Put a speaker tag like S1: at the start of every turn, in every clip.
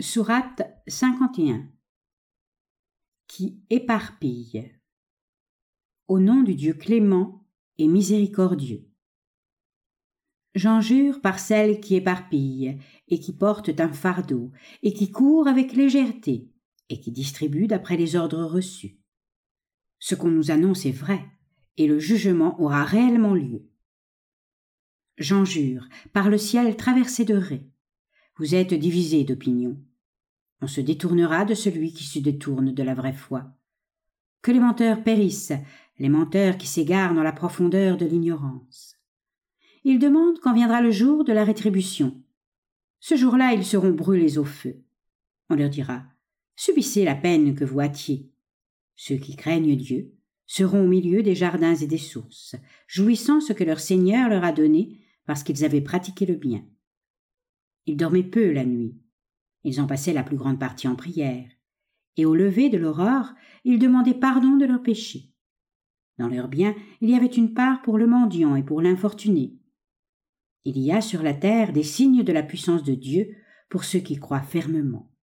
S1: Sourate 51 qui éparpille. Au nom du Dieu clément et miséricordieux. J'en jure par celle qui éparpille et qui porte un fardeau et qui court avec légèreté et qui distribue d'après les ordres reçus. Ce qu'on nous annonce est vrai et le jugement aura réellement lieu. J'en jure par le ciel traversé de raies. Vous êtes divisés d'opinion. On se détournera de celui qui se détourne de la vraie foi. Que les menteurs périssent, les menteurs qui s'égarent dans la profondeur de l'ignorance. Ils demandent quand viendra le jour de la rétribution. Ce jour-là, ils seront brûlés au feu. On leur dira « Subissez la peine que vous hâtiez ». Ceux qui craignent Dieu seront au milieu des jardins et des sources, jouissant ce que leur Seigneur leur a donné parce qu'ils avaient pratiqué le bien. Ils dormaient peu la nuit. Ils en passaient la plus grande partie en prière, et au lever de l'aurore, ils demandaient pardon de leurs péchés. Dans leurs biens, il y avait une part pour le mendiant et pour l'infortuné. Il y a sur la terre des signes de la puissance de Dieu pour ceux qui croient fermement.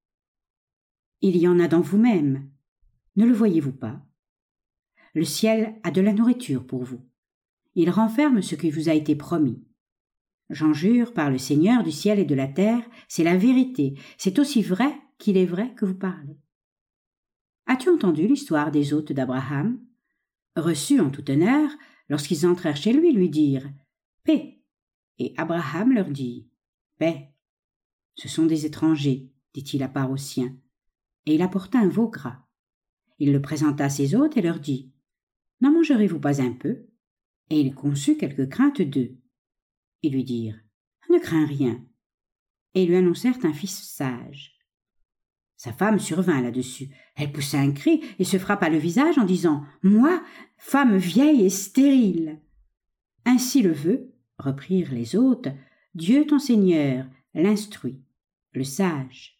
S1: Il y en a dans vous-même. Ne le voyez-vous pas? Le ciel a de la nourriture pour vous. Il renferme ce qui vous a été promis. J'en jure par le Seigneur du ciel et de la terre, c'est la vérité, c'est aussi vrai qu'il est vrai que vous parlez. As-tu entendu l'histoire des hôtes d'Abraham? Reçus en tout honneur, lorsqu'ils entrèrent chez lui, lui dirent « Paix ». Et Abraham leur dit « Paix ». Ce sont des étrangers, dit-il à part aux siens, et il apporta un veau gras. Il le présenta à ses hôtes et leur dit « N'en mangerez-vous pas un peu ?» Et il conçut quelque crainte d'eux. Ils lui dirent « Ne crains rien » et lui annoncèrent un fils sage. Sa femme survint là-dessus. Elle poussa un cri et se frappa le visage en disant « Moi, femme vieille et stérile !» Ainsi le veut, reprirent les hôtes, Dieu ton Seigneur, l'instruit, le sage.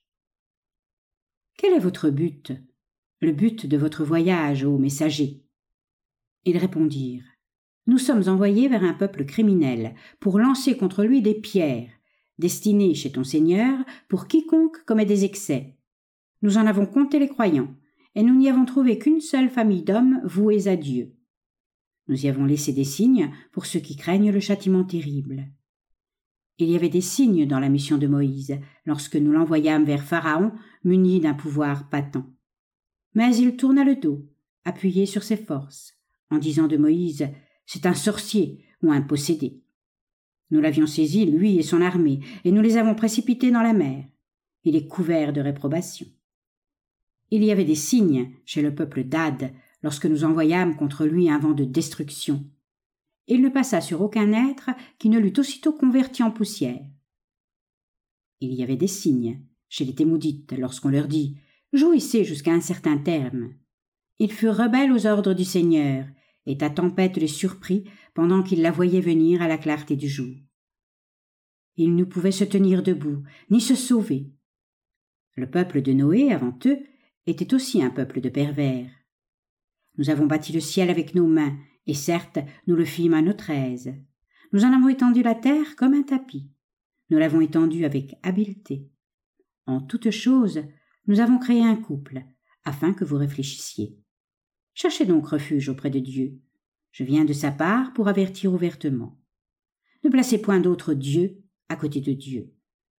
S1: Quel est votre but, le but de votre voyage, ô messagers? Ils répondirent Nous sommes envoyés vers un peuple criminel pour lancer contre lui des pierres, destinées chez ton Seigneur pour quiconque commet des excès. Nous en avons compté les croyants, et nous n'y avons trouvé qu'une seule famille d'hommes voués à Dieu. Nous y avons laissé des signes pour ceux qui craignent le châtiment terrible. Il y avait des signes dans la mission de Moïse, lorsque nous l'envoyâmes vers Pharaon, muni d'un pouvoir patent. Mais il tourna le dos, appuyé sur ses forces, en disant de Moïse « C'est un sorcier ou un possédé ». Nous l'avions saisi, lui et son armée, et nous les avons précipités dans la mer. Il est couvert de réprobation. Il y avait des signes chez le peuple d'Ad, lorsque nous envoyâmes contre lui un vent de destruction. Il ne passa sur aucun être qui ne l'eût aussitôt converti en poussière. Il y avait des signes chez les Témoudites, lorsqu'on leur dit « Jouissez jusqu'à un certain terme ». Ils furent rebelles aux ordres du Seigneur, et ta tempête les surprit pendant qu'ils la voyaient venir à la clarté du jour. Ils ne pouvaient se tenir debout, ni se sauver. Le peuple de Noé, avant eux, était aussi un peuple de pervers. Nous avons bâti le ciel avec nos mains, et certes, nous le fîmes à notre aise. Nous en avons étendu la terre comme un tapis. Nous l'avons étendu avec habileté. En toutes choses, nous avons créé un couple, afin que vous réfléchissiez. Cherchez donc refuge auprès de Dieu. Je viens de sa part pour avertir ouvertement. Ne placez point d'autre Dieu à côté de Dieu.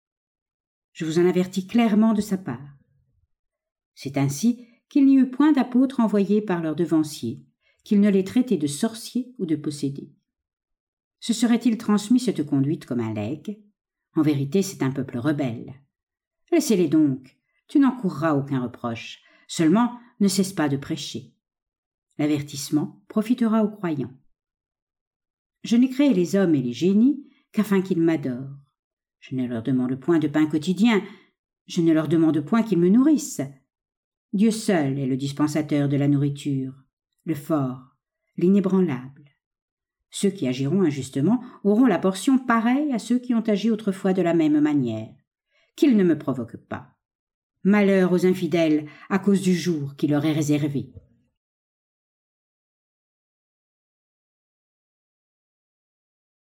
S1: Je vous en avertis clairement de sa part. C'est ainsi qu'il n'y eut point d'apôtres envoyés par leurs devanciers, qu'ils ne les traitaient de sorciers ou de possédés. Se serait-il transmis cette conduite comme un legs? En vérité, c'est un peuple rebelle. Laissez-les donc, tu n'encourras aucun reproche, seulement ne cesse pas de prêcher. L'avertissement profitera aux croyants. Je n'ai créé les hommes et les génies qu'afin qu'ils m'adorent. Je ne leur demande point de pain quotidien, je ne leur demande point qu'ils me nourrissent. Dieu seul est le dispensateur de la nourriture, le fort, l'inébranlable. Ceux qui agiront injustement auront la portion pareille à ceux qui ont agi autrefois de la même manière. Qu'ils ne me provoquent pas. Malheur aux infidèles à cause du jour qui leur est réservé.